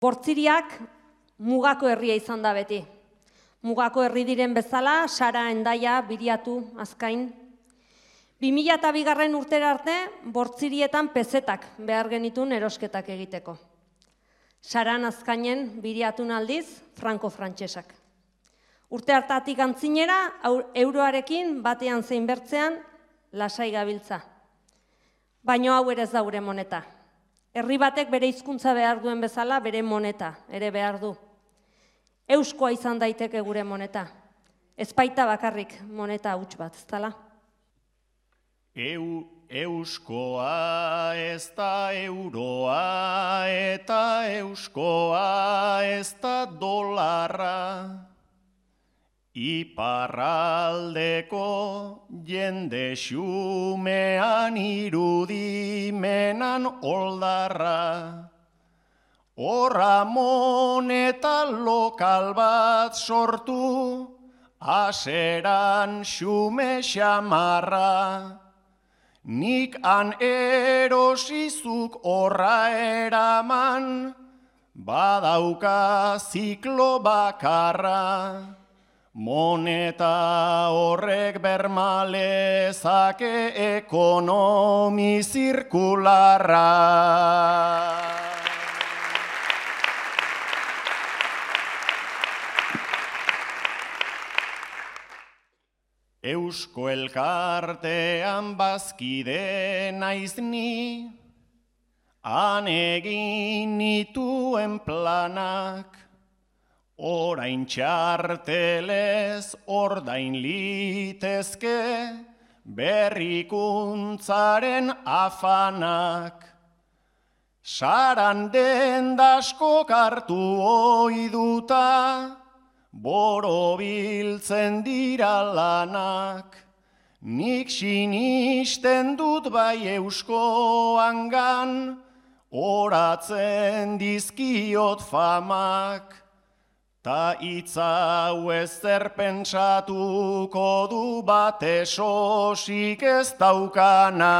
Bortziriak mugako herria izan da beti. Mugako herri diren bezala, Sara, Hendaia, Biriatu, Azkain. 2002 urtera arte, Bortzirietan pezetak behar genitun erosketak egiteko. Saran, Azkainen, Biriatun aldiz, franko-frantsesak. Urte hartatik antzinera, euroarekin batean zein bertzean, lasai gabiltza. Baino hau ere ez da gure moneta. Herri batek bere hizkuntza behar duen bezala, bere moneta ere behar du. Euskoa izan daiteke gure moneta. Ez baita bakarrik moneta huts bat, ez dela? Euskoa ez da euroa eta euskoa ez da dolarra. Iparraldeko jende xumean irudimenan oldarra. Horra moneta lokal bat sortu, aseran xume xamarra. Nik han erosizuk horra eraman, badauka ziklo bakarra. Moneta horrek bermalezake ekonomi zirkularra. Eusko elkartean bazkide naiz ni, han egin nituen planak, orain txartelez ordain litezke berrikuntzaren afanak. Saran dendaskok hartu oiduta, borobiltzen dira lanak. Nik sinisten dut bai euskoangan, oratzen dizkiot famak. Ta itzau ezer pentsatuko du bate sosik ez daukana.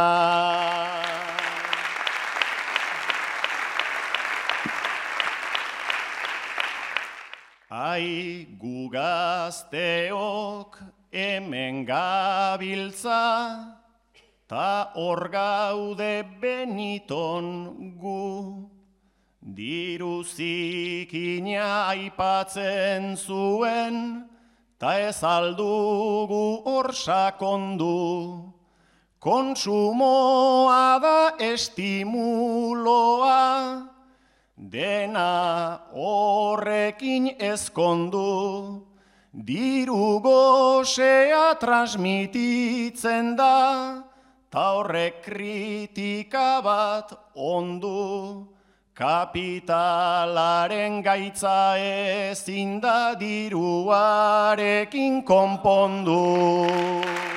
Ai, gu gazteok hemen gabiltza, ta hor gaude beniton gu. Diru zikina aipatzen zuen, ta ez aldugu hor sakondu. Kontsumoa da estimuloa, dena horrekin ezkondu. Diru gozea transmititzen da, ta horrek kritika bat ondu. Kapitalaren gaitza ezin da diruarekin konpondu.